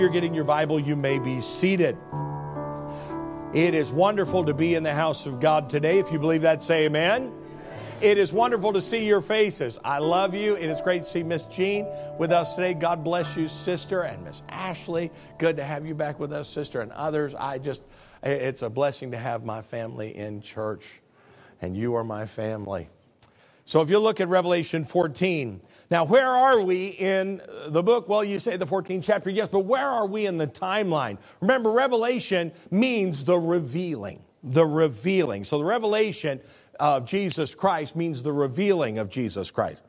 You're getting your Bible, you may be seated. It is wonderful to be in the house of God today. If you believe that, say amen. It is wonderful to see your faces. I love you. It is great to see Miss Jean with us today. God bless you, sister, and Miss Ashley. Good to have you back with us, sister, and others. It's a blessing to have my family in church, and you are my family. So if you look at Revelation 14, now where are we in the book? Well, you say the 14th chapter, yes, but where are we in the timeline? Remember, revelation means the revealing, the revealing. So the revelation of Jesus Christ means the revealing of Jesus Christ.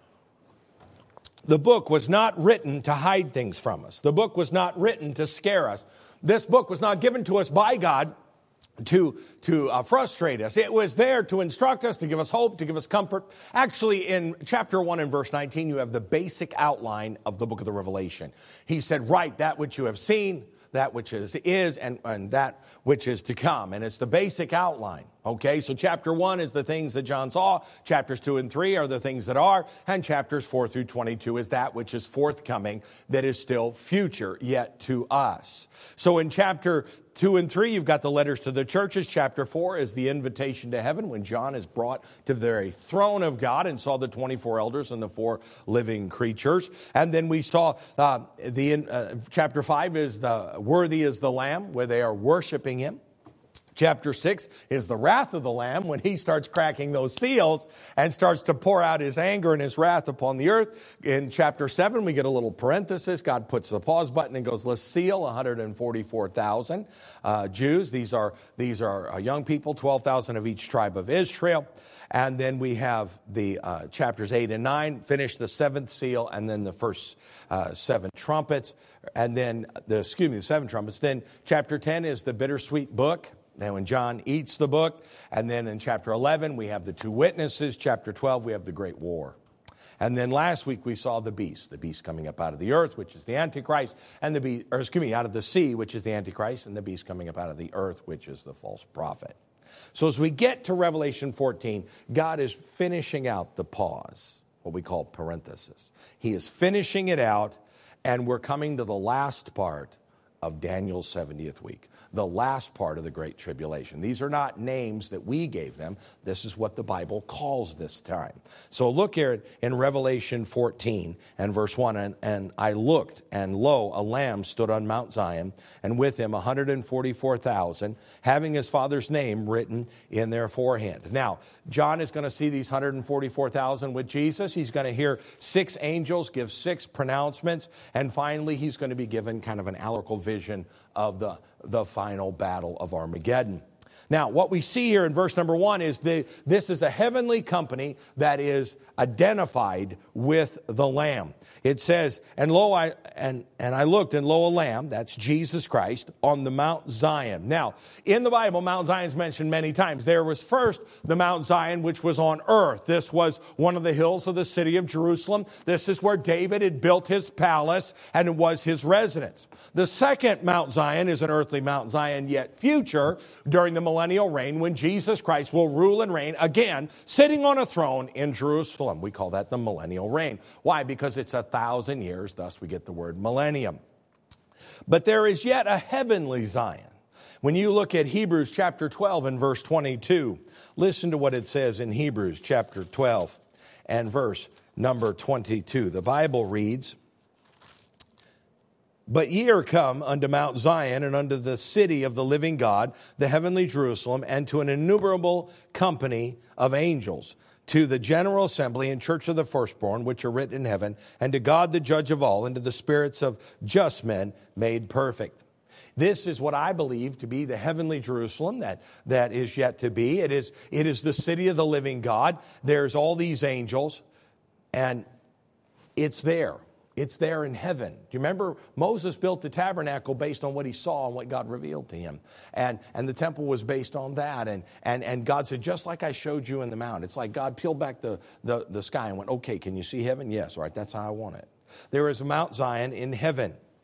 The book was not written to hide things from us. The book was not written to scare us. This book was not given to us by God to frustrate us. It was there to instruct us, to give us hope, to give us comfort. Actually, in chapter 1 and verse 19, you have the basic outline of the book of the Revelation. He said, write that which you have seen, that which is and that which is to come. And it's the basic outline. Okay, so chapter 1 is the things that John saw. Chapters 2 and 3 are the things that are. And chapters 4 through 22 is that which is forthcoming, that is still future yet to us. So in chapter 2 and 3, you've got the letters to the churches. Chapter 4 is the invitation to heaven, when John is brought to the very throne of God and saw the 24 elders and the 4 living creatures. And then we saw chapter 5 is the worthy is the Lamb, where they are worshiping him. Chapter 6 is the wrath of the Lamb, when he starts cracking those seals and starts to pour out his anger and his wrath upon the earth. In chapter 7, we get a little parenthesis. God puts the pause button and goes, let's seal 144,000 Jews. These are young people, 12,000 of each tribe of Israel. And then we have the chapters 8 and 9, finish the 7th seal, and then the first 7 trumpets. And then, the 7 trumpets. Then chapter 10 is the bittersweet book. Then when John eats the book, and then in chapter 11, we have the 2 witnesses. Chapter 12, we have the great war. And then last week, we saw the beast coming up out of the earth, which is the Antichrist, and out of the sea, which is the Antichrist, and the beast coming up out of the earth, which is the false prophet. So as we get to Revelation 14, God is finishing out the pause, what we call parenthesis. He is finishing it out, and we're coming to the last part of Daniel's 70th week. The last part of the Great Tribulation. These are not names that we gave them. This is what the Bible calls this time. So look here in Revelation 14 and verse 1. And I looked, and lo, a lamb stood on Mount Zion, and with him 144,000, having his Father's name written in their forehead. Now, John is going to see these 144,000 with Jesus. He's going to hear 6 angels give 6 pronouncements. And finally, he's going to be given kind of an allegorical vision of the final battle of Armageddon. Now, what we see here in verse number 1 is this is a heavenly company that is identified with the Lamb. It says, and lo, I looked, and lo, a lamb, that's Jesus Christ, on the Mount Zion. Now, in the Bible, Mount Zion is mentioned many times. There was first the Mount Zion, which was on earth. This was one of the hills of the city of Jerusalem. This is where David had built his palace, and it was his residence. The second Mount Zion is an earthly Mount Zion, yet future, during the millennial reign, when Jesus Christ will rule and reign again, sitting on a throne in Jerusalem. We call that the millennial reign. Why? Because it's 1,000 years, thus we get the word millennium. But there is yet a heavenly Zion. When you look at Hebrews chapter 12 and verse 22, listen to what it says in Hebrews chapter 12 and verse number 22. The Bible reads, but ye are come unto Mount Zion, and unto the city of the living God, the heavenly Jerusalem, and to an innumerable company of angels, to the general assembly and church of the firstborn, which are written in heaven, and to God the judge of all, and to the spirits of just men made perfect. This is what I believe to be the heavenly Jerusalem that is yet to be. It is the city of the living God. There's all these angels, and it's there. It's there in heaven. Do you remember Moses built the tabernacle based on what he saw and what God revealed to him? And the temple was based on that. And God said, just like I showed you in the mount. It's like God peeled back the sky and went, okay, can you see heaven? Yes, all right, that's how I want it. There is a Mount Zion in heaven.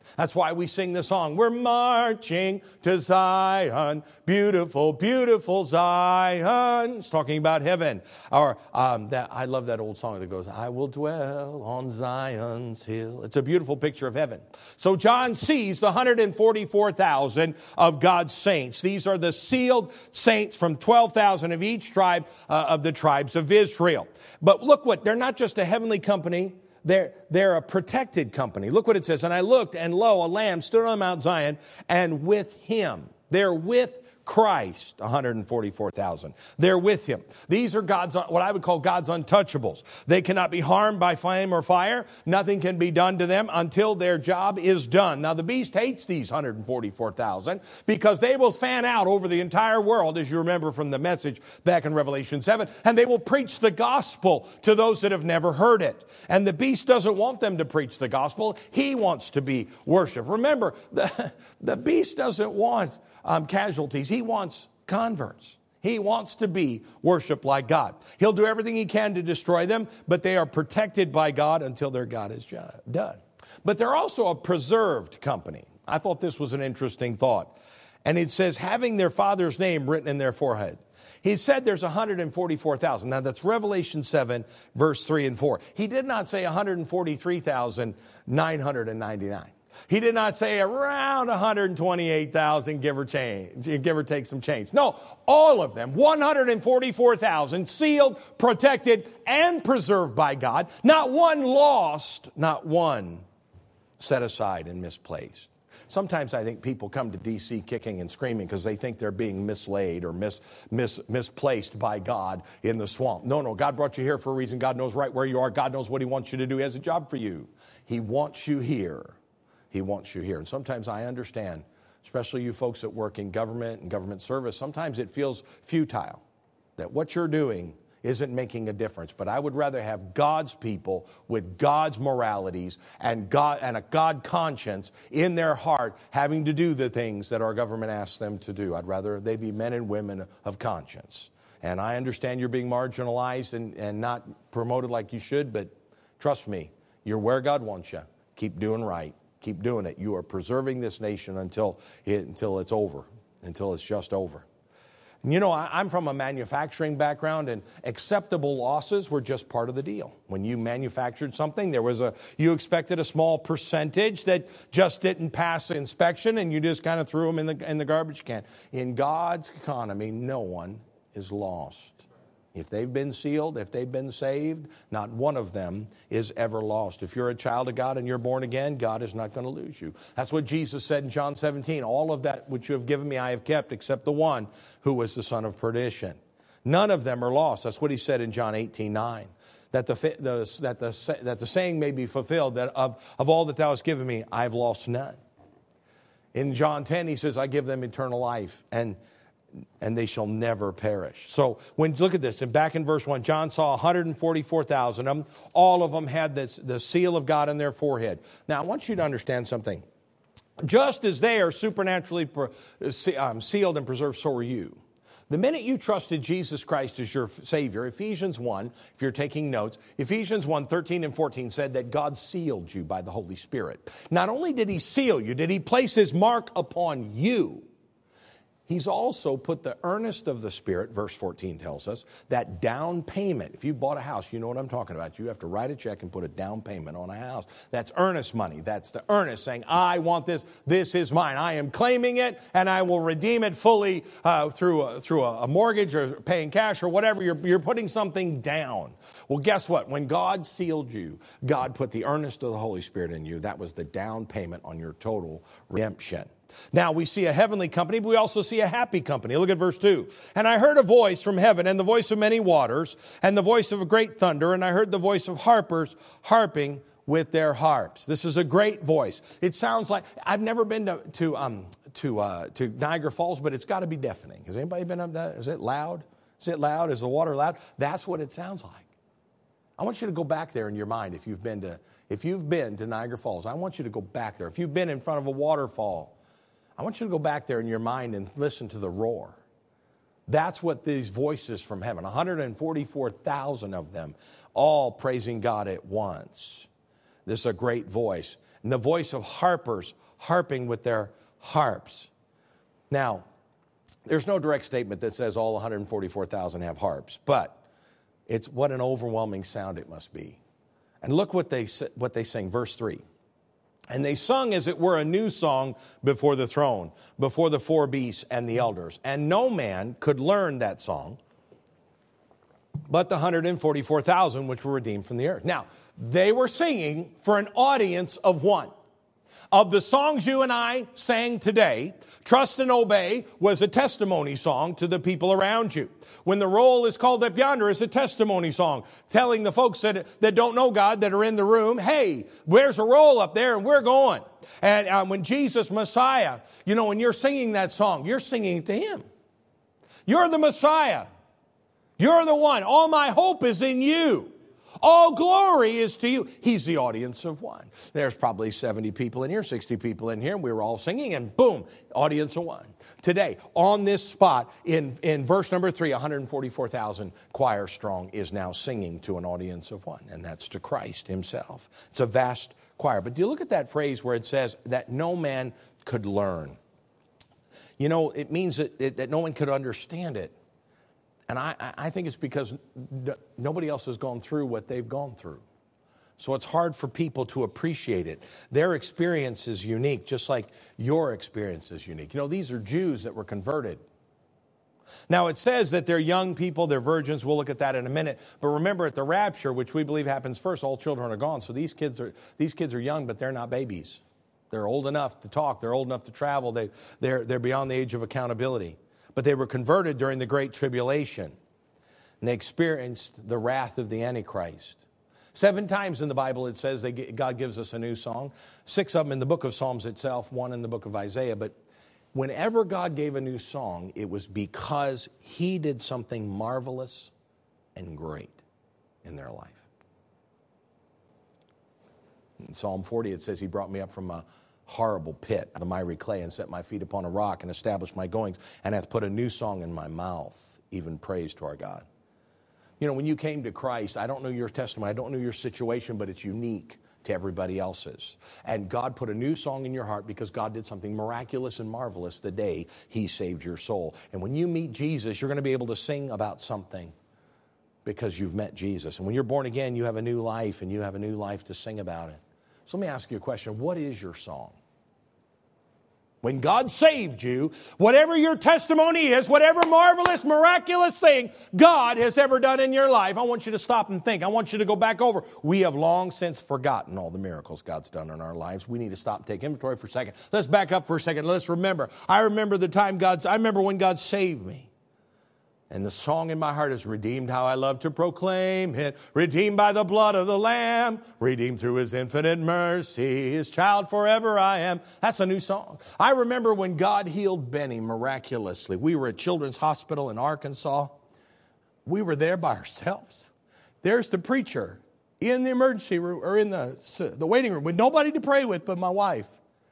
That's why we sing the song, we're marching to Zion, beautiful, beautiful Zion. It's talking about heaven. Or I love that old song that goes, I will dwell on Zion's hill. It's a beautiful picture of heaven. So John sees the 144,000 of God's saints. These are the sealed saints from 12,000 of each tribe of the tribes of Israel. But look they're not just a heavenly company. They're a protected company. Look what it says. And I looked, and lo, a lamb stood on Mount Zion, and with him. They're with Christ, 144,000. They're with him. These are what I would call God's untouchables. They cannot be harmed by flame or fire. Nothing can be done to them until their job is done. Now, the beast hates these 144,000 because they will fan out over the entire world, as you remember from the message back in Revelation 7, and they will preach the gospel to those that have never heard it. And the beast doesn't want them to preach the gospel. He wants to be worshiped. Remember, the beast doesn't want casualties. He wants converts. He wants to be worshiped like God. He'll do everything he can to destroy them, but they are protected by God until their God is done. But they're also a preserved company. I thought this was an interesting thought. And it says, having their father's name written in their forehead. He said there's 144,000. Now that's Revelation 7, verse 3 and 4. He did not say 143,999. He did not say around 128,000, give or take some change. No, all of them, 144,000, sealed, protected, and preserved by God. Not one lost, not one set aside and misplaced. Sometimes I think people come to D.C. kicking and screaming because they think they're being mislaid or misplaced by God in the swamp. No, God brought you here for a reason. God knows right where you are. God knows what he wants you to do. He has a job for you. He wants you here. He wants you here. And sometimes I understand, especially you folks that work in government and government service, sometimes it feels futile, that what you're doing isn't making a difference. But I would rather have God's people with God's moralities and a God conscience in their heart having to do the things that our government asks them to do. I'd rather they be men and women of conscience. And I understand you're being marginalized and not promoted like you should, but trust me, you're where God wants you. Keep doing right. Keep doing it. You are preserving this nation until it's over, until it's just over. And you know, I'm from a manufacturing background, and acceptable losses were just part of the deal. When you manufactured something, you expected a small percentage that just didn't pass inspection, and you just kind of threw them in the garbage can. In God's economy, no one is lost. If they've been sealed, if they've been saved, not one of them is ever lost. If you're a child of God and you're born again, God is not going to lose you. That's what Jesus said in John 17. All of that which you have given me I have kept, except the one who was the son of perdition. None of them are lost. That's what he said in John 18:9. That the saying may be fulfilled, that of all that thou hast given me, I have lost none. In John 10, he says, I give them eternal life, and they shall never perish. So when look at this, and back in verse 1, John saw 144,000 of them. All of them had the seal of God on their forehead. Now I want you to understand something. Just as they are supernaturally sealed and preserved, so are you. The minute you trusted Jesus Christ as your Savior, Ephesians 1, if you're taking notes, Ephesians 1, 13 and 14 said that God sealed you by the Holy Spirit. Not only did he seal you, did he place his mark upon you, he's also put the earnest of the Spirit, verse 14 tells us, that down payment. If you bought a house, you know what I'm talking about. You have to write a check and put a down payment on a house. That's earnest money. That's the earnest saying, I want this. This is mine. I am claiming it, and I will redeem it fully through a mortgage or paying cash or whatever. You're putting something down. Well, guess what? When God sealed you, God put the earnest of the Holy Spirit in you. That was the down payment on your total redemption. Now, we see a heavenly company, but we also see a happy company. Look at verse 2. And I heard a voice from heaven, and the voice of many waters, and the voice of a great thunder, and I heard the voice of harpers harping with their harps. This is a great voice. It sounds like, I've never been to Niagara Falls, but it's got to be deafening. Has anybody been up there? Is it loud? Is it loud? Is the water loud? That's what it sounds like. I want you to go back there in your mind if you've been to Niagara Falls. I want you to go back there. If you've been in front of a waterfall, I want you to go back there in your mind and listen to the roar. That's what these voices from heaven, 144,000 of them, all praising God at once. This is a great voice. And the voice of harpers harping with their harps. Now, there's no direct statement that says all 144,000 have harps, but it's what an overwhelming sound it must be. And look what they sing, verse 3. And they sung as it were a new song before the throne, before the four beasts and the elders. And no man could learn that song but the 144,000 which were redeemed from the earth. Now, they were singing for an audience of one. Of the songs you and I sang today, Trust and Obey was a testimony song to the people around you. When the roll is called up yonder, it's a testimony song telling the folks that don't know God that are in the room, hey, there's a roll up there and we're going. And when Jesus, Messiah, when you're singing that song, you're singing it to Him. You're the Messiah. You're the one. All my hope is in you. All glory is to you. He's the audience of one. There's probably 70 people in here, 60 people in here. We were all singing and boom, audience of one. Today, on this spot, in verse number 3, 144,000 choir strong is now singing to an audience of one. And that's to Christ Himself. It's a vast choir. But do you look at that phrase where it says that no man could learn? It means that no one could understand it. And I think it's because nobody else has gone through what they've gone through. So it's hard for people to appreciate it. Their experience is unique, just like your experience is unique. These are Jews that were converted. Now, it says that they're young people, they're virgins. We'll look at that in a minute. But remember, at the rapture, which we believe happens first, all children are gone. So these kids are young, but they're not babies. They're old enough to talk. They're old enough to travel. They're beyond the age of accountability. But they were converted during the Great Tribulation. And they experienced the wrath of the Antichrist. 7 times in the Bible it says God gives us a new song. 6 of them in the book of Psalms itself, 1 in the book of Isaiah. But whenever God gave a new song, it was because He did something marvelous and great in their life. In Psalm 40 it says He brought me up from a horrible pit, the miry clay, and set my feet upon a rock, and established my goings, and hath put a new song in my mouth, even praise to our God. When you came to Christ, I don't know your testimony, I don't know your situation, but it's unique to everybody else's. And God put a new song in your heart because God did something miraculous and marvelous the day He saved your soul. And when you meet Jesus, you're going to be able to sing about something because you've met Jesus. And when you're born again, you have a new life, and you have a new life to sing about it. So let me ask you a question. What is your song? When God saved you, whatever your testimony is, whatever marvelous, miraculous thing God has ever done in your life, I want you to stop and think. I want you to go back over. We have long since forgotten all the miracles God's done in our lives. We need to stop and take inventory for a second. Let's back up for a second. Let's remember. I remember when God saved me. And the song in my heart is redeemed, how I love to proclaim it. Redeemed by the blood of the Lamb. Redeemed through His infinite mercy. His child forever I am. That's a new song. I remember when God healed Benny miraculously. We were at Children's Hospital in Arkansas. We were there by ourselves. There's the preacher in the emergency room, or in the waiting room, with nobody to pray with but my wife.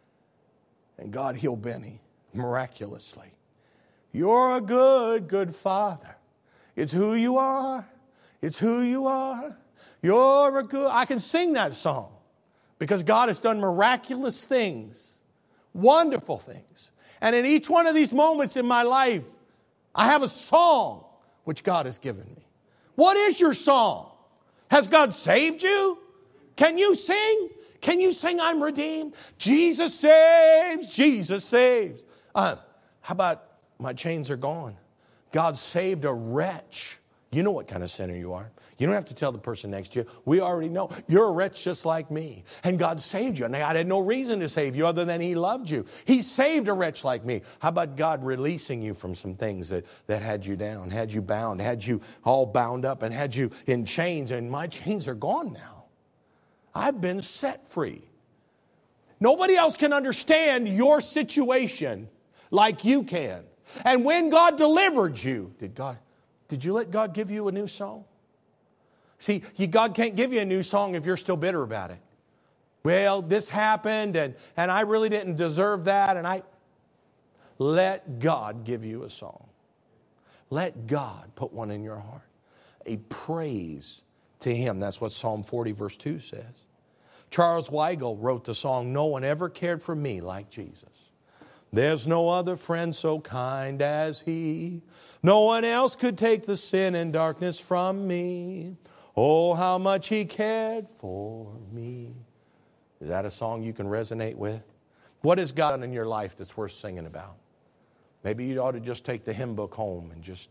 And God healed Benny miraculously. You're a good, good Father. It's who you are. It's who you are. You're a good... I can sing that song because God has done miraculous things, wonderful things. And in each one of these moments in my life, I have a song which God has given me. What is your song? Has God saved you? Can you sing? Can you sing, I'm redeemed? Jesus saves. Jesus saves. How about my chains are gone? God saved a wretch. You know what kind of sinner you are. You don't have to tell the person next to you. We already know. You're a wretch just like me. And God saved you. And God had no reason to save you other than He loved you. He saved a wretch like me. How about God releasing you from some things that had you down, had you bound, had you all bound up, and had you in chains? And my chains are gone now. I've been set free. Nobody else can understand your situation like you can. And when God delivered you, did you let God give you a new song? See, God can't give you a new song if you're still bitter about it. Well, this happened and I really didn't deserve that. Let God give you a song. Let God put one in your heart. A praise to Him. That's what Psalm 40 verse 2 says. Charles Weigel wrote the song, "No one ever cared for me like Jesus. There's no other friend so kind as He. No one else could take the sin and darkness from me. Oh, how much He cared for me." Is that a song you can resonate with? What has God done in your life that's worth singing about? Maybe you ought to just take the hymn book home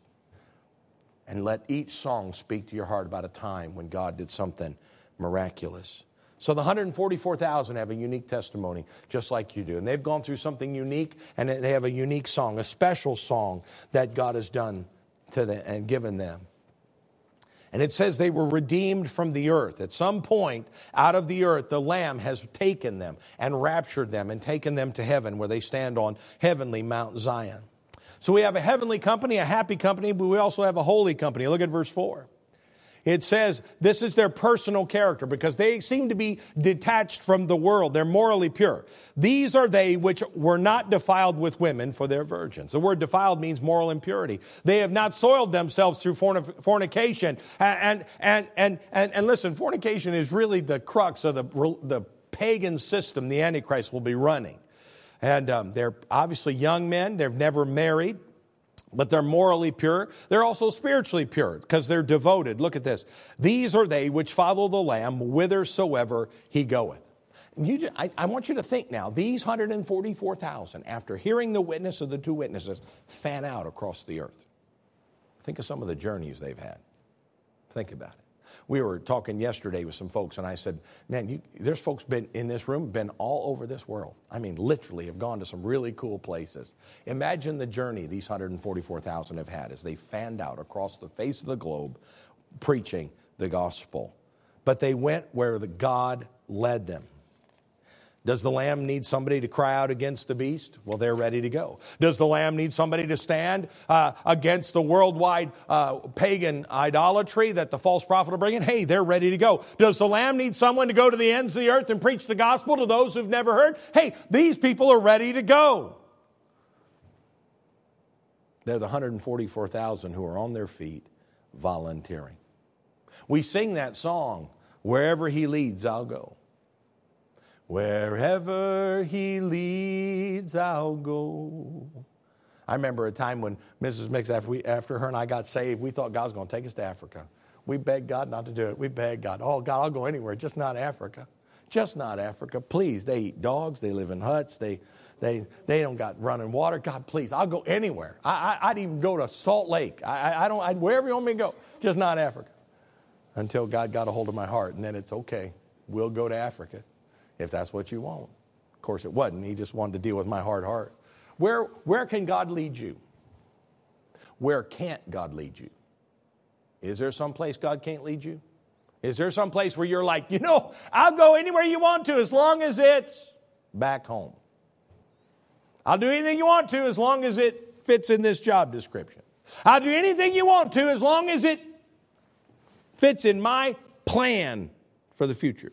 and let each song speak to your heart about a time when God did something miraculous. So the 144,000 have a unique testimony, just like you do. And they've gone through something unique, and they have a unique song, a special song that God has done to them and given them. And it says they were redeemed from the earth. At some point, out of the earth, the Lamb has taken them and raptured them and taken them to heaven, where they stand on heavenly Mount Zion. So we have a heavenly company, a happy company, but we also have a holy company. Look at verse 4. It says this is their personal character, because they seem to be detached from the world. They're morally pure. These are they which were not defiled with women, for they're virgins. The word defiled means moral impurity. They have not soiled themselves through fornication. And listen, fornication is really the crux of the pagan system the Antichrist will be running. And they're obviously young men. They've never married. But they're morally pure. They're also spiritually pure, because they're devoted. Look at this. These are they which follow the Lamb whithersoever He goeth. And I want you to think now, these 144,000, after hearing the witness of the two witnesses, fan out across the earth. Think of some of the journeys they've had. Think about it. We were talking yesterday with some folks, and I said, man, there's folks been in this room, been all over this world. I mean, literally have gone to some really cool places. Imagine the journey these 144,000 have had as they fanned out across the face of the globe preaching the gospel. But they went where God led them. Does the Lamb need somebody to cry out against the beast? Well, they're ready to go. Does the Lamb need somebody to stand against the worldwide pagan idolatry that the false prophet will bring in? Hey, they're ready to go. Does the Lamb need someone to go to the ends of the earth and preach the gospel to those who've never heard? Hey, these people are ready to go. They're the 144,000 who are on their feet volunteering. We sing that song, "Wherever He leads, I'll go. Wherever He leads, I'll go." I remember a time when Mrs. Mix, after her and I got saved, we thought God was going to take us to Africa. We begged God not to do it. We begged God, "Oh, God, I'll go anywhere, just not Africa. Just not Africa. Please." They eat dogs. They live in huts. They don't got running water. God, please, I'll go anywhere. I'd even go to Salt Lake. Wherever you want me to go, just not Africa. Until God got a hold of my heart, and then it's okay. We'll go to Africa if that's what you want. Of course, it wasn't. He just wanted to deal with my hard heart. Where can God lead you? Where can't God lead you? Is there some place God can't lead you? Is there some place where you're like, I'll go anywhere you want to as long as it's back home. I'll do anything you want to as long as it fits in this job description. I'll do anything you want to as long as it fits in my plan for the future.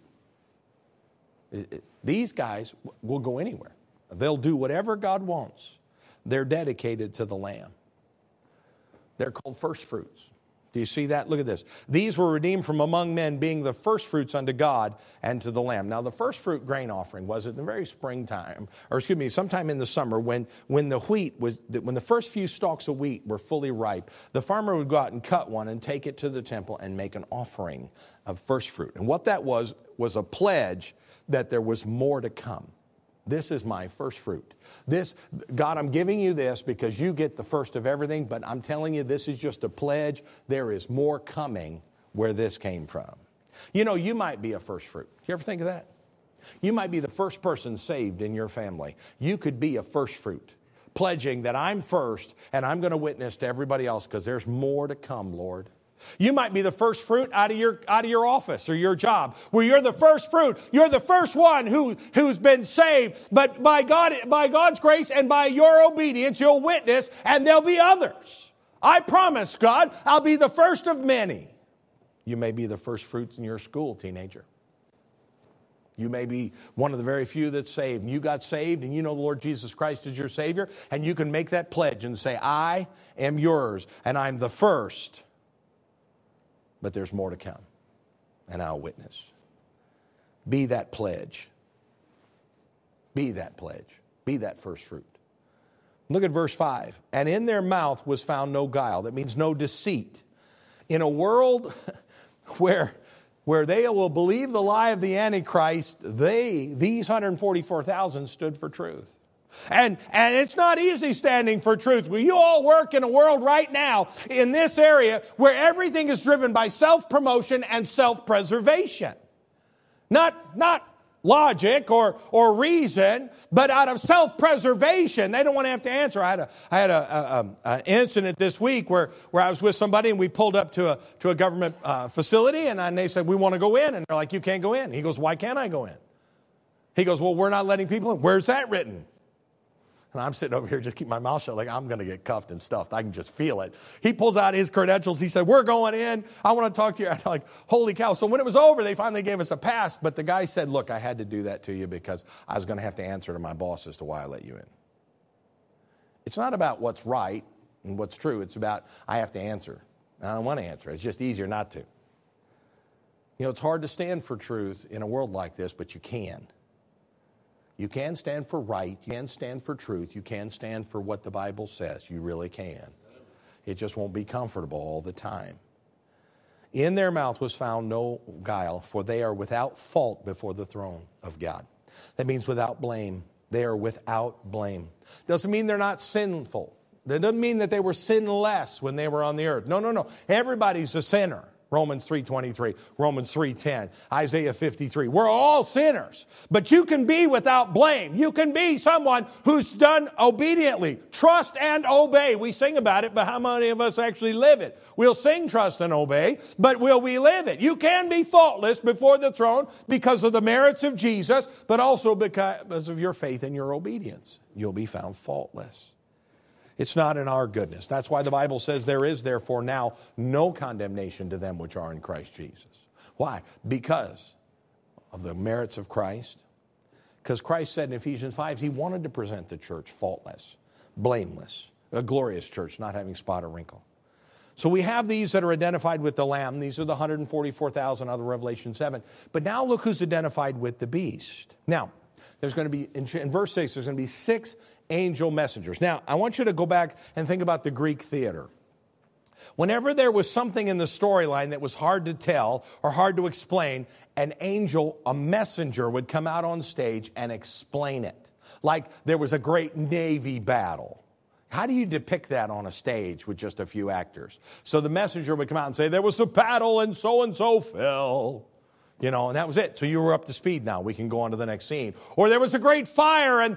These guys will go anywhere. They'll do whatever God wants. They're dedicated to the Lamb. They're called first fruits. Do you see that? Look at this. These were redeemed from among men, being the first fruits unto God and to the Lamb. Now, the first fruit grain offering was in the very springtime, sometime in the summer when the first few stalks of wheat were fully ripe. The farmer would go out and cut one and take it to the temple and make an offering of first fruit. And what that was a pledge that there was more to come. This is my first fruit. God, I'm giving you this because you get the first of everything, but I'm telling you, this is just a pledge. There is more coming where this came from. You might be a first fruit. You ever think of that? You might be the first person saved in your family. You could be a first fruit, pledging that I'm first and I'm going to witness to everybody else because there's more to come, Lord. You might be the first fruit out of your office or your job, where you're the first fruit. You're the first one who's been saved. But by God's grace and by your obedience, you'll witness, and there'll be others. I promise, God, I'll be the first of many. You may be the first fruits in your school, teenager. You may be one of the very few that's saved. And you got saved, and you know the Lord Jesus Christ is your Savior, and you can make that pledge and say, I am yours, and I'm the first. But there's more to come, and I'll witness. Be that pledge. Be that pledge. Be that first fruit. Look at verse 5. And in their mouth was found no guile. That means no deceit. In a world where they will believe the lie of the Antichrist, these 144,000 stood for truth. And it's not easy standing for truth. Well, you all work in a world right now in this area where everything is driven by self-promotion and self-preservation. Not logic or reason, but out of self-preservation. They don't want to have to answer. I had an incident this week where I was with somebody and we pulled up to a government facility and they said, we want to go in. And they're like, you can't go in. He goes, why can't I go in? He goes, well, we're not letting people in. Where's that written? And I'm sitting over here, just keep my mouth shut, like I'm going to get cuffed and stuffed. I can just feel it. He pulls out his credentials. He said, we're going in. I want to talk to you. I'm like, holy cow. So when it was over, they finally gave us a pass. But the guy said, look, I had to do that to you because I was going to have to answer to my boss as to why I let you in. It's not about what's right and what's true. It's about I have to answer. I don't want to answer. It's just easier not to. You know, it's hard to stand for truth in a world like this, but you can. You can stand for right. You can stand for truth. You can stand for what the Bible says. You really can. It just won't be comfortable all the time. In their mouth was found no guile, for they are without fault before the throne of God. That means without blame. They are without blame. Doesn't mean they're not sinful. That doesn't mean that they were sinless when they were on the earth. No. Everybody's a sinner. Romans 3:23, Romans 3:10, Isaiah 53. We're all sinners, but you can be without blame. You can be someone who's done obediently. Trust and obey. We sing about it, but how many of us actually live it? We'll sing trust and obey, but will we live it? You can be faultless before the throne because of the merits of Jesus, but also because of your faith and your obedience. You'll be found faultless. It's not in our goodness. That's why the Bible says there is therefore now no condemnation to them which are in Christ Jesus. Why? Because of the merits of Christ. Because Christ said in Ephesians 5, he wanted to present the church faultless, blameless, a glorious church, not having spot or wrinkle. So we have these that are identified with the Lamb. These are the 144,000 out of Revelation 7. But now look who's identified with the beast. Now, there's going to be, in verse 6, there's going to be 6 angel messengers. Now, I want you to go back and think about the Greek theater. Whenever there was something in the storyline that was hard to tell or hard to explain, an angel, a messenger, would come out on stage and explain it. Like there was a great Navy battle. How do you depict that on a stage with just a few actors? So the messenger would come out and say, there was a battle and so fell. You know, and that was it. So you were up to speed now. We can go on to the next scene. Or there was a great fire and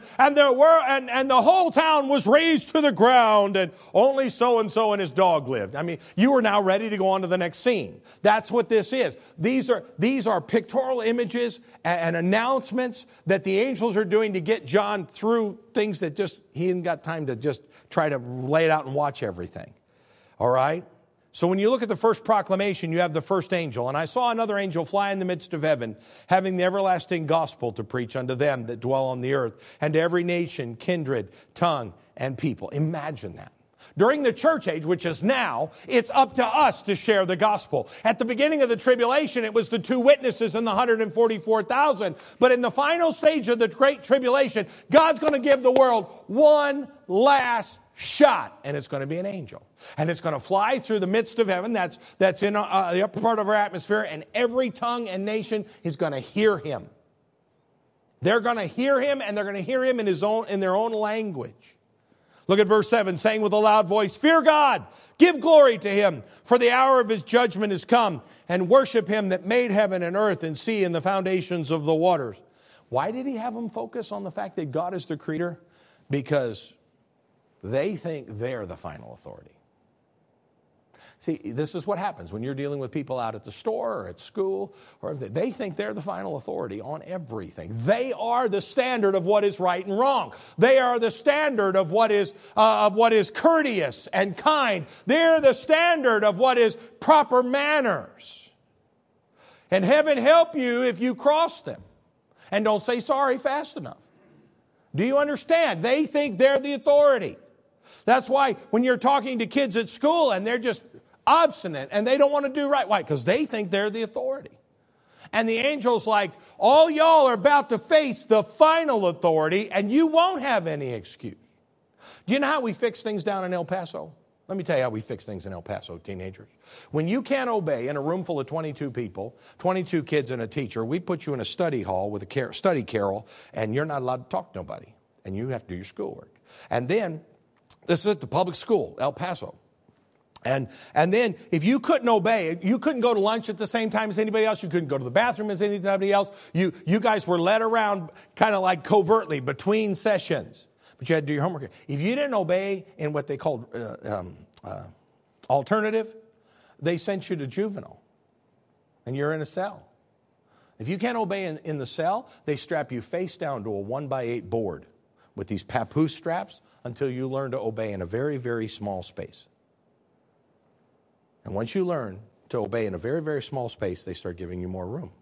the whole town was razed to the ground and only so-and-so and his dog lived. I mean, you are now ready to go on to the next scene. That's what this is. These are pictorial images and announcements that the angels are doing to get John through things that just, he hadn't got time to just try to lay it out and watch everything. All right? So when you look at the first proclamation, you have the first angel. And I saw another angel fly in the midst of heaven, having the everlasting gospel to preach unto them that dwell on the earth, and to every nation, kindred, tongue, and people. Imagine that. During the church age, which is now, it's up to us to share the gospel. At the beginning of the tribulation, it was the 2 witnesses and the 144,000. But in the final stage of the great tribulation, God's going to give the world one last shot, and it's going to be an angel. And it's going to fly through the midst of heaven. That's in the upper part of our atmosphere, and every tongue and nation is going to hear him. They're going to hear him, and they're going to hear him in their own language. Look at verse 7, saying with a loud voice, fear God, give glory to him, for the hour of his judgment is come, and worship him that made heaven and earth and sea and the foundations of the waters. Why did he have them focus on the fact that God is the creator? Because they think they're the final authority. See, this is what happens when you're dealing with people out at the store or at school, or they think they're the final authority on everything. They are the standard of what is right and wrong. They are the standard of what is courteous and kind. They're the standard of what is proper manners. And heaven help you if you cross them and don't say sorry fast enough. Do you understand? They think they're the authority. That's why when you're talking to kids at school and they're just obstinate and they don't want to do right. Why? Because they think they're the authority. And the angel's like, all y'all are about to face the final authority, and you won't have any excuse. Do you know how we fix things down in El Paso? Let me tell you how we fix things in El Paso, teenagers. When you can't obey in a room full of 22 people, 22 kids and a teacher, we put you in a study hall with a study carrel, and you're not allowed to talk to nobody. And you have to do your schoolwork. And then, this is at the public school, El Paso. And then, if you couldn't obey, you couldn't go to lunch at the same time as anybody else. You couldn't go to the bathroom as anybody else. You guys were led around kind of like covertly between sessions. But you had to do your homework. If you didn't obey in what they called alternative, they sent you to juvenile. And you're in a cell. If you can't obey in the cell, they strap you face down to a 1x8 board with these papoose straps until you learn to obey in a very, very small space. And once you learn to obey in a very, very small space, they start giving you more room.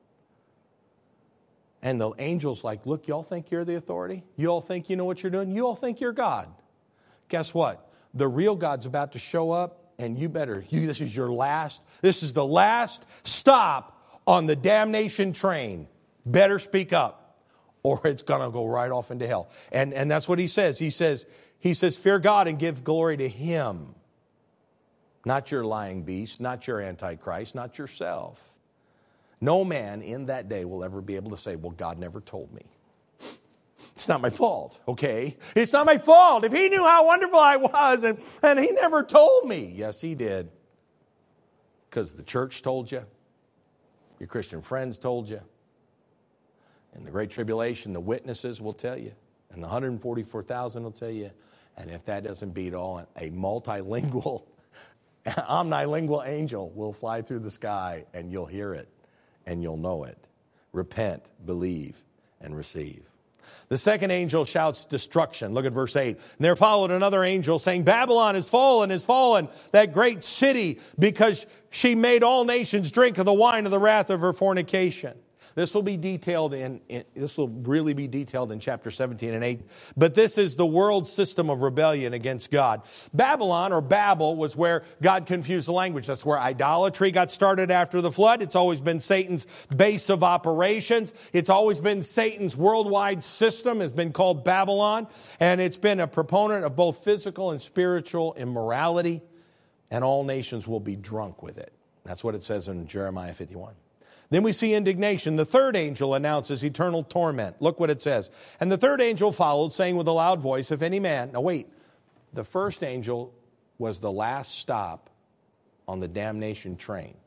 And the angel's like, look, y'all think you're the authority? You all think you know what you're doing? You all think you're God. Guess what? The real God's about to show up, and this is the last stop on the damnation train. Better speak up, or it's going to go right off into hell. And that's what he says. He says, fear God and give glory to him. Not your lying beast, not your antichrist, not yourself. No man in that day will ever be able to say, well, God never told me. It's not my fault, okay? It's not my fault. If he knew how wonderful I was and he never told me. Yes, he did. Because the church told you. Your Christian friends told you. In the Great Tribulation, the witnesses will tell you. And the 144,000 will tell you. And if that doesn't beat all, a multilingual, omnilingual angel will fly through the sky and you'll hear it. And you'll know it. Repent, believe, and receive. The second angel shouts destruction. Look at verse 8. And there followed another angel saying, Babylon is fallen, that great city, because she made all nations drink of the wine of the wrath of her fornication. This will be detailed this will really be detailed in chapter 17 and 8. But this is the world system of rebellion against God. Babylon, or Babel, was where God confused the language. That's where idolatry got started after the flood. It's always been Satan's base of operations. It's always been Satan's worldwide system has been called Babylon. And it's been a proponent of both physical and spiritual immorality. And all nations will be drunk with it. That's what it says in Jeremiah 51. Then we see indignation. The third angel announces eternal torment. Look what it says. And the third angel followed, saying with a loud voice, if any man... Now wait, the first angel was the last stop on the damnation train.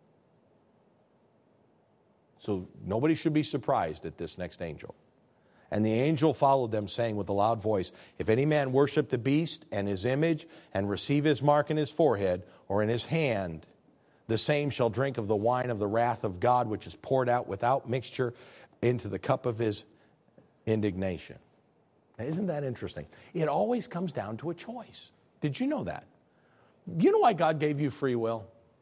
So nobody should be surprised at this next angel. And the angel followed them, saying with a loud voice, if any man worship the beast and his image and receive his mark in his forehead or in his hand... the same shall drink of the wine of the wrath of God, which is poured out without mixture into the cup of his indignation. Now, isn't that interesting? It always comes down to a choice. Did you know that? You know why God gave you free will?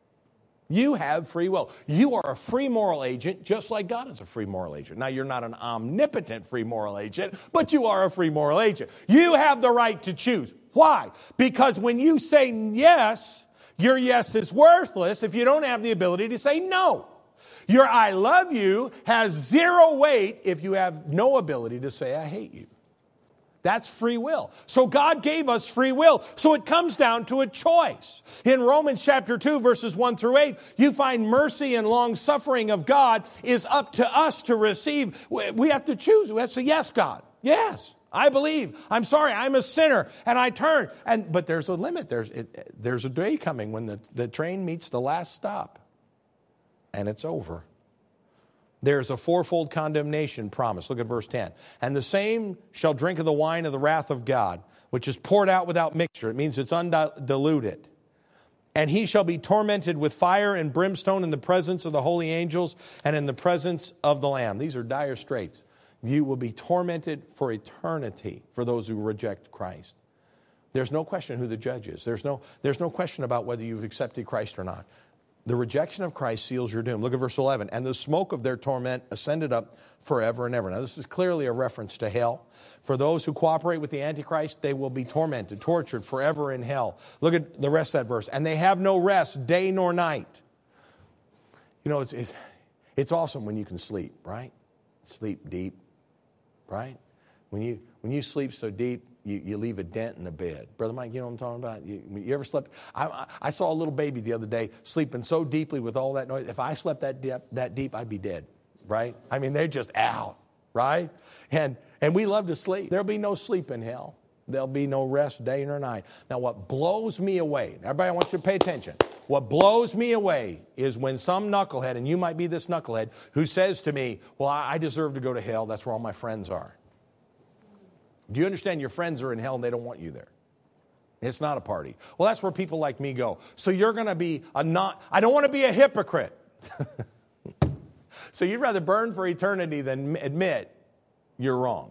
You have free will. You are a free moral agent, just like God is a free moral agent. Now, you're not an omnipotent free moral agent, but you are a free moral agent. You have the right to choose. Why? Because when you say yes... your yes is worthless if you don't have the ability to say no. Your I love you has zero weight if you have no ability to say I hate you. That's free will. So God gave us free will. So it comes down to a choice. In Romans chapter 2, verses 1 through 8, you find mercy and long suffering of God is up to us to receive. We have to choose. We have to say, yes, God. Yes. I believe. I'm sorry. I'm a sinner. And I turn. But there's a limit. There's a day coming when the train meets the last stop. And it's over. There's a fourfold condemnation promise. Look at verse 10. And the same shall drink of the wine of the wrath of God, which is poured out without mixture. It means it's undiluted. And he shall be tormented with fire and brimstone in the presence of the holy angels and in the presence of the Lamb. These are dire straits. You will be tormented for eternity for those who reject Christ. There's no question who the judge is. There's no question about whether you've accepted Christ or not. The rejection of Christ seals your doom. Look at verse 11. And the smoke of their torment ascended up forever and ever. Now, this is clearly a reference to hell. For those who cooperate with the Antichrist, they will be tormented, tortured forever in hell. Look at the rest of that verse. And they have no rest, day nor night. You know, It's awesome when you can sleep, right? Sleep deep, right? When you sleep so deep, you leave a dent in the bed. Brother Mike, you know what I'm talking about? You ever slept? I saw a little baby the other day sleeping so deeply with all that noise. If I slept that deep, I'd be dead, right? I mean, they're just out, right? And we love to sleep. There'll be no sleep in hell. There'll be no rest day nor night. Now, what blows me away, everybody, I want you to pay attention. What blows me away is when some knucklehead, and you might be this knucklehead, who says to me, well, I deserve to go to hell. That's where all my friends are. Do you understand your friends are in hell and they don't want you there? It's not a party. Well, that's where people like me go. So you're going to be I don't want to be a hypocrite. So you'd rather burn for eternity than admit you're wrong.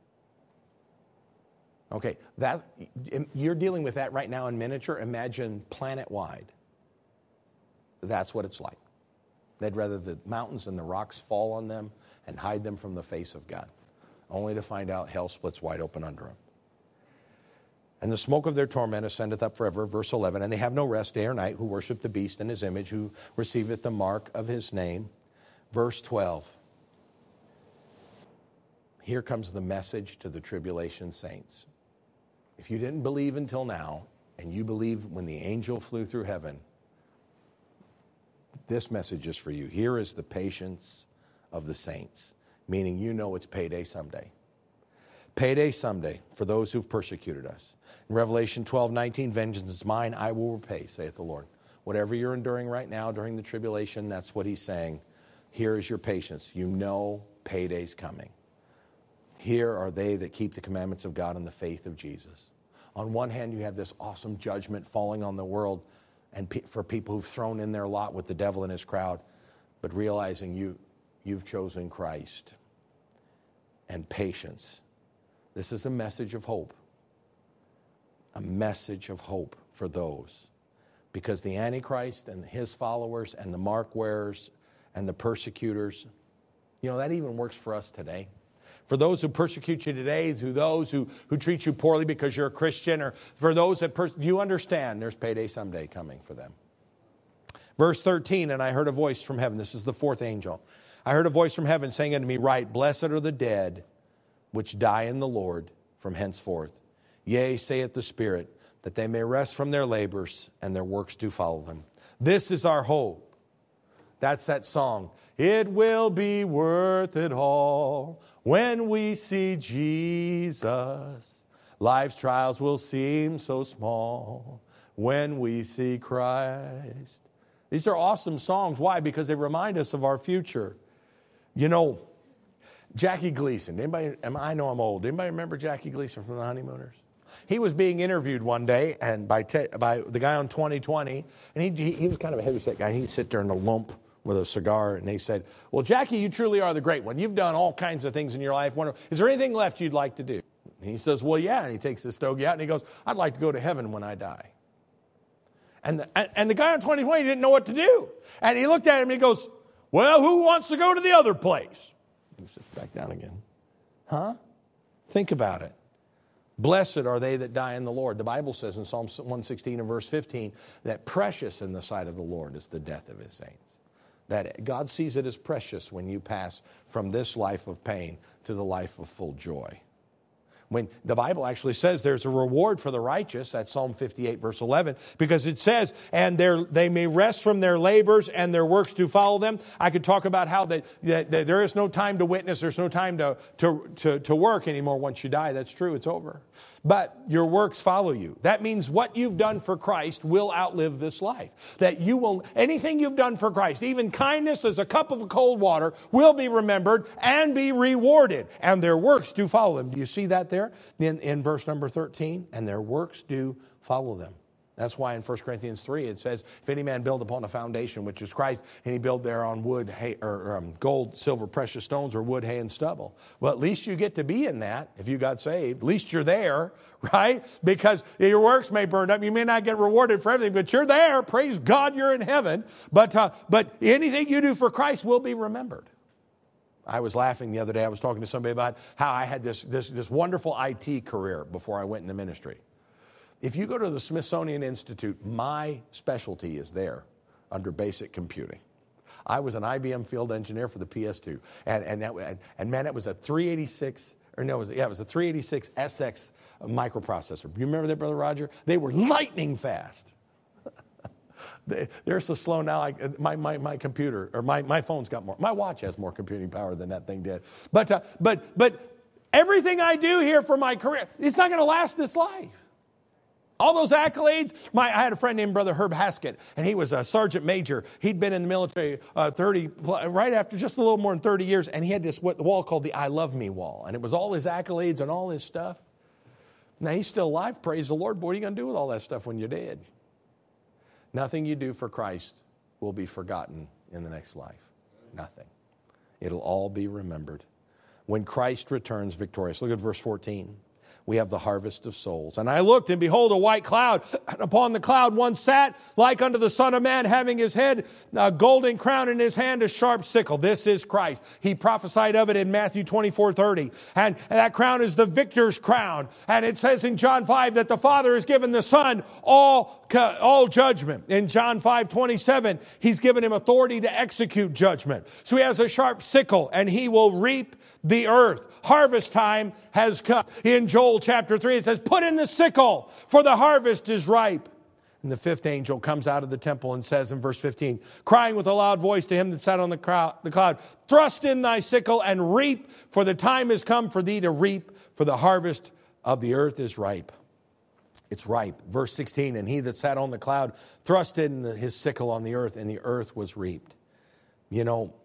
Okay, you're dealing with that right now in miniature. Imagine planet-wide. That's what it's like. They'd rather the mountains and the rocks fall on them and hide them from the face of God, only to find out hell splits wide open under them. And the smoke of their torment ascendeth up forever, verse 11, and they have no rest day or night who worship the beast in his image, who receiveth the mark of his name. Verse 12. Here comes the message to the tribulation saints. If you didn't believe until now, and you believe when the angel flew through heaven, this message is for you. Here is the patience of the saints, meaning you know it's payday someday. Payday someday for those who've persecuted us. In Revelation 12:19, vengeance is mine, I will repay, saith the Lord. Whatever you're enduring right now during the tribulation, that's what he's saying. Here is your patience. You know payday's coming. Here are they that keep the commandments of God and the faith of Jesus. On one hand, you have this awesome judgment falling on the world and for people who've thrown in their lot with the devil and his crowd, but realizing you've chosen Christ and patience. This is a message of hope. A message of hope for those. Because the Antichrist and his followers and the mark wearers and the persecutors, that even works for us today. For those who persecute you today, to those who treat you poorly because you're a Christian, or for those that you understand there's payday someday coming for them. Verse 13, and I heard a voice from heaven. This is the fourth angel. I heard a voice from heaven saying unto me, write, blessed are the dead which die in the Lord from henceforth. Yea, saith the Spirit, that they may rest from their labors, and their works do follow them. This is our hope. That's that song. It will be worth it all when we see Jesus. Life's trials will seem so small when we see Christ. These are awesome songs. Why? Because they remind us of our future. Jackie Gleason. I know I'm old. Anybody remember Jackie Gleason from the Honeymooners? He was being interviewed one day and by the guy on 2020, and he was kind of a heavyset guy. He'd sit there in a lump with a cigar, and they said, well, Jackie, you truly are the great one. You've done all kinds of things in your life. Is there anything left you'd like to do? And he says, well, yeah. And he takes his stogie out, and he goes, I'd like to go to heaven when I die. And the guy on 2020 didn't know what to do. And he looked at him, and he goes, well, who wants to go to the other place? He sits back down again. Huh? Think about it. Blessed are they that die in the Lord. The Bible says in Psalm 116 and verse 15 that precious in the sight of the Lord is the death of his saints. That God sees it as precious when you pass from this life of pain to the life of full joy. When the Bible actually says there's a reward for the righteous, that's Psalm 58 verse 11, because it says, and they may rest from their labors and their works do follow them. I could talk about how that there is no time to witness, there's no time to work anymore once you die. That's true, it's over. But your works follow you. That means what you've done for Christ will outlive this life. That anything you've done for Christ, even kindness as a cup of cold water, will be remembered and be rewarded. And their works do follow them. Do you see that there in verse number 13? And their works do follow them. That's why in 1 Corinthians 3 it says, if any man build upon a foundation, which is Christ, and he build there on wood, hay, or gold, silver, precious stones, or wood, hay, and stubble. Well, at least you get to be in that if you got saved. At least you're there, right? Because your works may burn up. You may not get rewarded for everything, but you're there. Praise God, you're in heaven. But anything you do for Christ will be remembered. I was laughing the other day. I was talking to somebody about how I had this wonderful IT career before I went into ministry. If you go to the Smithsonian Institute, my specialty is there under basic computing. I was an IBM field engineer for the PS2. And man, it was a 386, or no, it was a 386 SX microprocessor. You remember that, Brother Roger? They were lightning fast. They're so slow now. My computer, or my phone's got more. My watch has more computing power than that thing did. But everything I do here for my career, it's not going to last this life. All those accolades. I had a friend named Brother Herb Haskett, and he was a sergeant major. He'd been in the military right after just a little more than 30 years, and he had this wall called the I Love Me wall, and it was all his accolades and all his stuff. Now, he's still alive, praise the Lord. But what are you going to do with all that stuff when you're dead? Nothing you do for Christ will be forgotten in the next life. Nothing. It'll all be remembered. When Christ returns victorious. Look at verse 14. We have the harvest of souls. And I looked, and behold, a white cloud. And upon the cloud one sat, like unto the Son of Man, having his head a golden crown, in his hand a sharp sickle. This is Christ. He prophesied of it in Matthew 24:30. And that crown is the victor's crown. And it says in John 5 that the Father has given the Son all judgment. In John 5:27, he's given him authority to execute judgment. So he has a sharp sickle, and he will reap the earth. Harvest time has come. In Joel chapter 3, it says, put in the sickle, for the harvest is ripe. And the fifth angel comes out of the temple and says in verse 15, crying with a loud voice to him that sat on the cloud, thrust in thy sickle and reap, for the time is come for thee to reap, for the harvest of the earth is ripe. It's ripe. Verse 16, and he that sat on the cloud thrust in his sickle on the earth, and the earth was reaped. You know,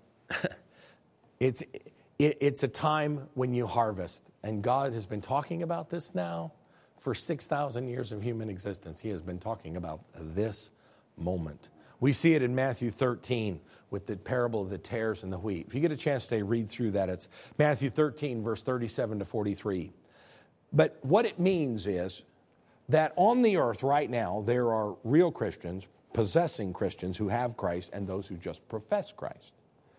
It's a time when you harvest. And God has been talking about this now for 6,000 years of human existence. He has been talking about this moment. We see it in Matthew 13 with the parable of the tares and the wheat. If you get a chance today, read through that. It's Matthew 13, verse 37 to 43. But what it means is that on the earth right now, there are real Christians, possessing Christians who have Christ, and those who just profess Christ.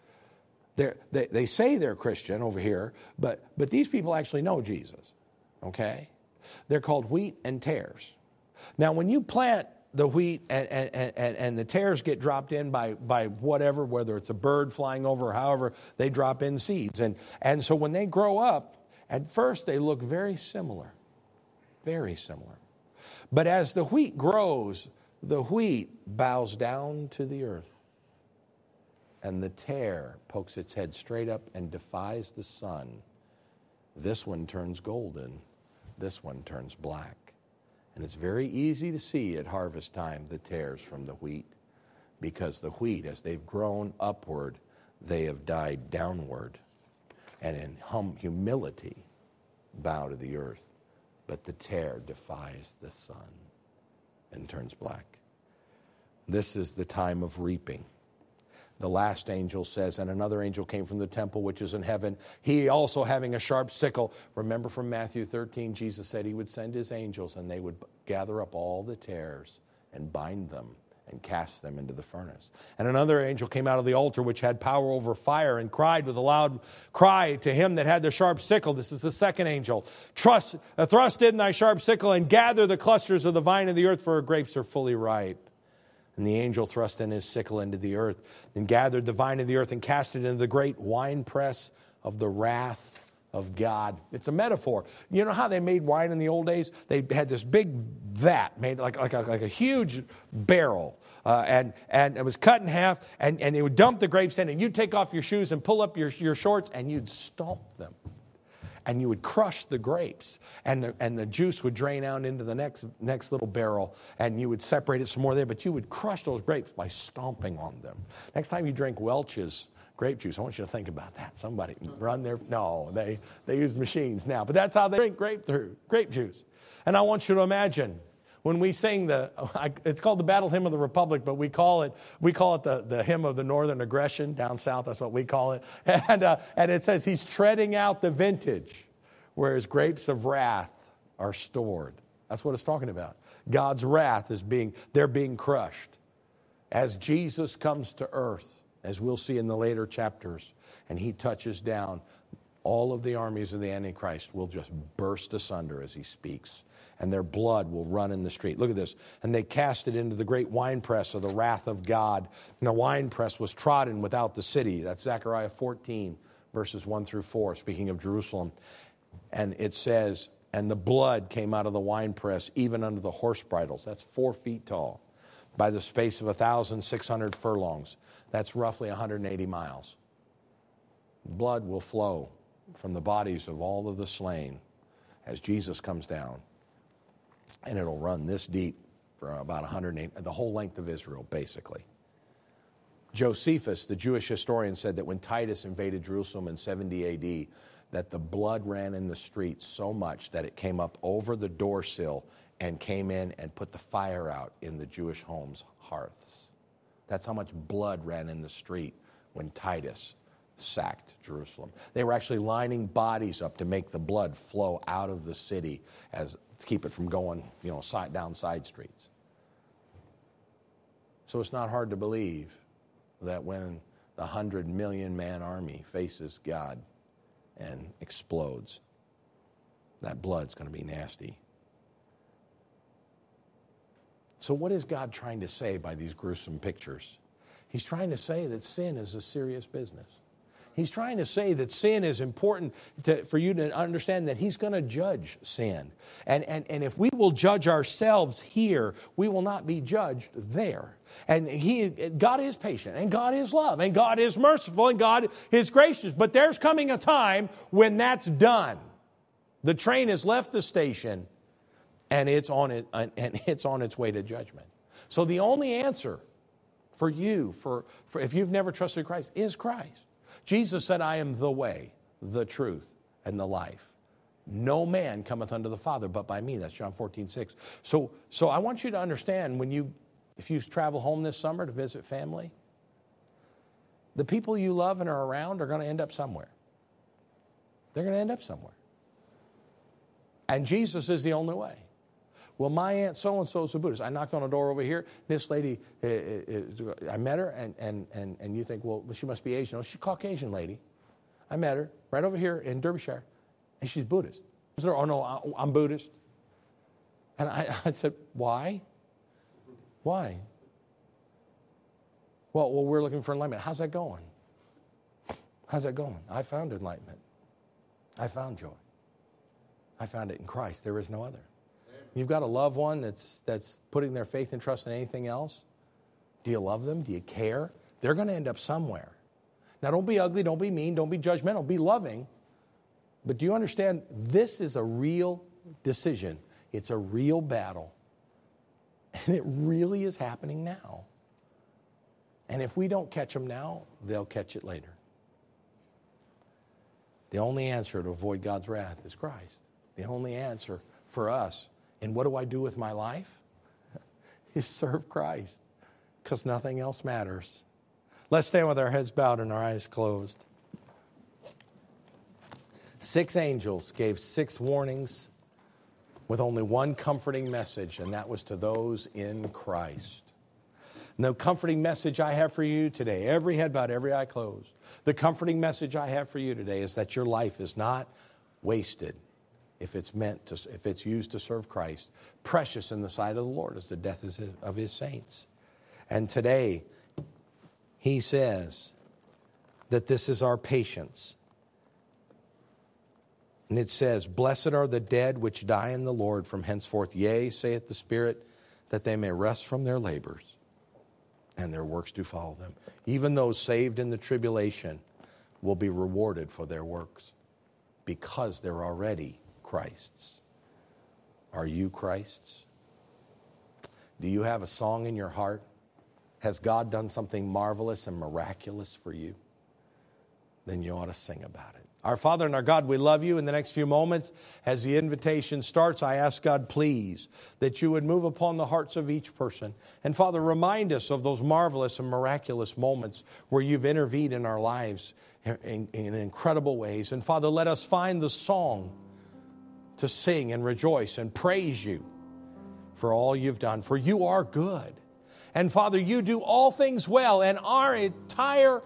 They say they're Christian over here, but these people actually know Jesus, okay? They're called wheat and tares. Now, when you plant the wheat and the tares get dropped in by whatever, whether it's a bird flying over or however, they drop in seeds. And so when they grow up, at first they look very similar, very similar. But as the wheat grows, the wheat bows down to the earth. And the tare pokes its head straight up and defies the sun. This one turns golden. This one turns black. And it's very easy to see at harvest time the tares from the wheat, because the wheat, as they've grown upward, they have died downward. And in humility, bow to the earth. But the tare defies the sun and turns black. This is the time of reaping. The last angel says, and another angel came from the temple which is in heaven, he also having a sharp sickle. Remember from Matthew 13, Jesus said he would send his angels, and they would gather up all the tares and bind them and cast them into the furnace. And another angel came out of the altar which had power over fire, and cried with a loud cry to him that had the sharp sickle. This is the second angel. Thrust in thy sharp sickle and gather the clusters of the vine of the earth, for her grapes are fully ripe. And the angel thrust in his sickle into the earth, and gathered the vine of the earth, and cast it into the great winepress of the wrath of God. It's a metaphor. You know how they made wine in the old days? They had this big vat made like a huge barrel, and it was cut in half, and they would dump the grapes in, and you'd take off your shoes and pull up your shorts, and you'd stomp them. And you would crush the grapes, and the juice would drain out into the next little barrel, and you would separate it some more there, but you would crush those grapes by stomping on them. Next time you drink Welch's grape juice, I want you to think about that. Somebody run their, no, they use machines now, but that's how they drink grape juice. And I want you to imagine, when we sing it's called the Battle Hymn of the Republic, but we call it the Hymn of the Northern Aggression down south. That's what we call it. And it says he's treading out the vintage, where his grapes of wrath are stored. That's what it's talking about. God's wrath they're being crushed. As Jesus comes to earth, as we'll see in the later chapters, and he touches down, all of the armies of the Antichrist will just burst asunder as he speaks. and their blood will run in the street. Look at this. And they cast it into the great winepress of the wrath of God. And the winepress was trodden without the city. That's Zechariah 14, verses 1 through 4, speaking of Jerusalem. And it says, and the blood came out of the winepress, even under the horse bridles. That's 4 feet tall, by the space of 1,600 furlongs. That's roughly 180 miles. Blood will flow from the bodies of all of the slain as Jesus comes down. And it'll run this deep for about 180, the whole length of Israel, basically. Josephus, the Jewish historian, said that when Titus invaded Jerusalem in 70 A.D., that the blood ran in the streets so much that it came up over the door sill and came in and put the fire out in the Jewish homes' hearths. That's how much blood ran in the street when Titus sacked Jerusalem. They were actually lining bodies up to make the blood flow out of the city to keep it from going, down side streets. So it's not hard to believe that when the 100 million man army faces God and explodes, that blood's going to be nasty. So what is God trying to say by these gruesome pictures? He's trying to say that sin is a serious business. He's trying to say that sin is important for you to understand that He's going to judge sin. And if we will judge ourselves here, we will not be judged there. And God is patient, and God is love, and God is merciful, and God is gracious. But there's coming a time when that's done. The train has left the station, and it's on its way to judgment. So the only answer for you, for if you've never trusted Christ, is Christ. Jesus said, I am the way, the truth, and the life. No man cometh unto the Father but by me. That's John 14:6. So I want you to understand if you travel home this summer to visit family, the people you love and are around are going to end up somewhere. They're going to end up somewhere. And Jesus is the only way. Well, my aunt so-and-so is a Buddhist. I knocked on a door over here. This lady, I met her, and you think, well, she must be Asian. No, she's a Caucasian lady. I met her right over here in Derbyshire, and she's Buddhist. I said, oh, no, I'm Buddhist. And I said, why? Why? Well, we're looking for enlightenment. How's that going? How's that going? I found enlightenment. I found joy. I found it in Christ. There is no other. You've got a loved one that's putting their faith and trust in anything else. Do you love them? Do you care? They're going to end up somewhere. Now, don't be ugly, don't be mean, don't be judgmental, be loving. But do you understand? This is a real decision. It's a real battle. And it really is happening now. And if we don't catch them now, they'll catch it later. The only answer to avoid God's wrath is Christ. The only answer for us, and what do I do with my life? Is serve Christ, because nothing else matters. Let's stand with our heads bowed and our eyes closed. 6 angels gave 6 warnings with only one comforting message, and that was to those in Christ. And the comforting message I have for you today, every head bowed, every eye closed, the comforting message I have for you today is that your life is not wasted if it's used to serve Christ. Precious in the sight of the Lord is the death of His saints. And today, He says that this is our patience. And it says, blessed are the dead which die in the Lord from henceforth. Yea, saith the Spirit, that they may rest from their labors, and their works do follow them. Even those saved in the tribulation will be rewarded for their works, because they're already Christ's. Are you Christ's? Do you have a song in your heart? Has God done something marvelous and miraculous for you? Then you ought to sing about it. Our Father and our God, we love you. In the next few moments, as the invitation starts, I ask God, please, that you would move upon the hearts of each person. And Father, remind us of those marvelous and miraculous moments where you've intervened in our lives in incredible ways. And Father, let us find the song to sing and rejoice and praise you for all you've done. For you are good. And Father, you do all things well, and our entire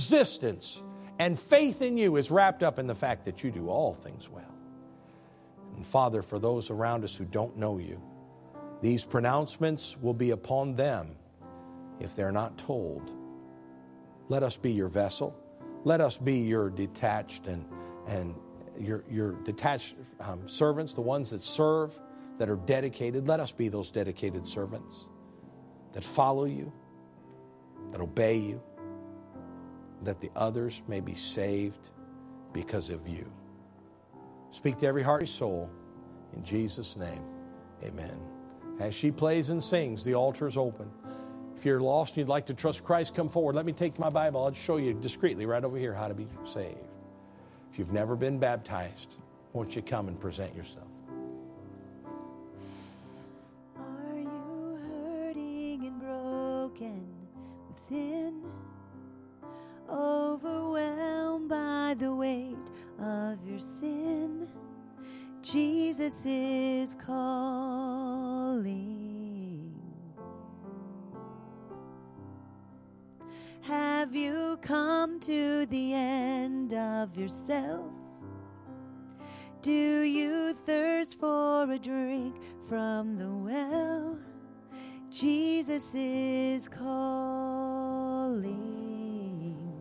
existence and faith in you is wrapped up in the fact that you do all things well. And Father, for those around us who don't know you, these pronouncements will be upon them if they're not told. Let us be your vessel. Let us be your detached and your detached servants, the ones that serve, that are dedicated. Let us be those dedicated servants that follow you, that obey you, that the others may be saved because of you. Speak to every heart and soul. In Jesus' name, amen. As she plays and sings, the altar is open. If you're lost and you'd like to trust Christ, come forward. Let me take my Bible. I'll show you discreetly right over here how to be saved. If you've never been baptized, won't you come and present yourself? Are you hurting and broken within? Overwhelmed by the weight of your sin? Jesus is calling. Have you come to the end of yourself? Do you thirst for a drink from the well? Jesus is calling.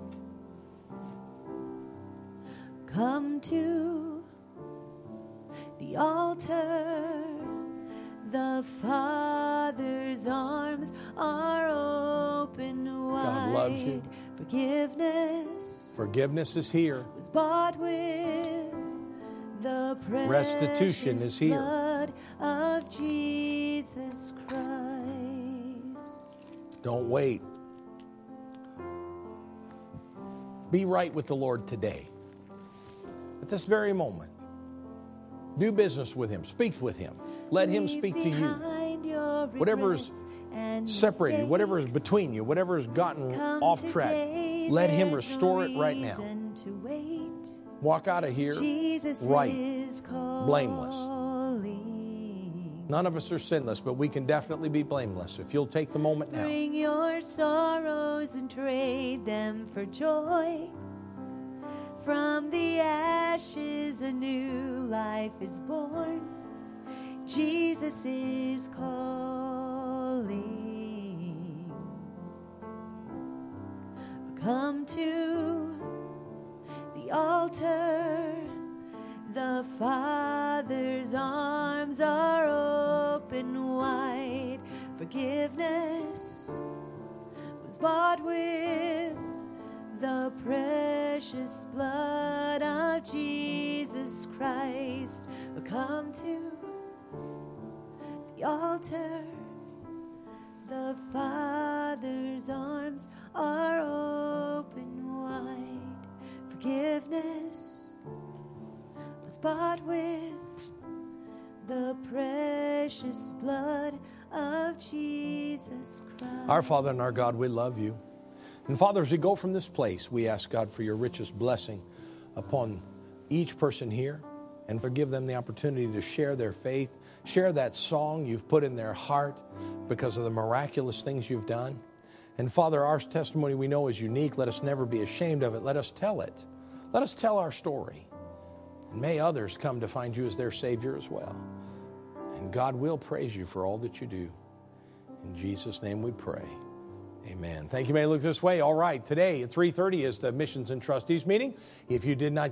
Come to the altar. The Father's arms are open wide. God loves you. Forgiveness is here. Was bought with the Restitution is here. blood of Jesus Christ. Don't wait. Be right with the Lord today. At this very moment. Do business with Him. Speak with Him. Let Him speak to you. Whatever is separated you, whatever is between you, whatever has gotten off track, let Him restore it right now. Walk out of here right, blameless. None of us are sinless, but we can definitely be blameless if you'll take the moment now. Bring your sorrows and trade them for joy. From the ashes a new life is born. Jesus is calling. Come to the altar. The Father's arms are open wide. Forgiveness was bought with the precious blood of Jesus Christ. Come to the altar. The Father's arms are open wide. Forgiveness was bought with the precious blood of Jesus Christ. Our Father and our God, we love you. And Father, as we go from this place, we ask God for your richest blessing upon each person here, and forgive them the opportunity to share their faith, share that song you've put in their heart because of the miraculous things you've done. And Father, our testimony we know is unique. Let us never be ashamed of it. Let us tell it. Let us tell our story. And may others come to find you as their Savior as well. And God will praise you for all that you do. In Jesus' name we pray. Amen. Thank you. May I look this way. All right. Today at 3:30 is the Missions and Trustees meeting. If you did not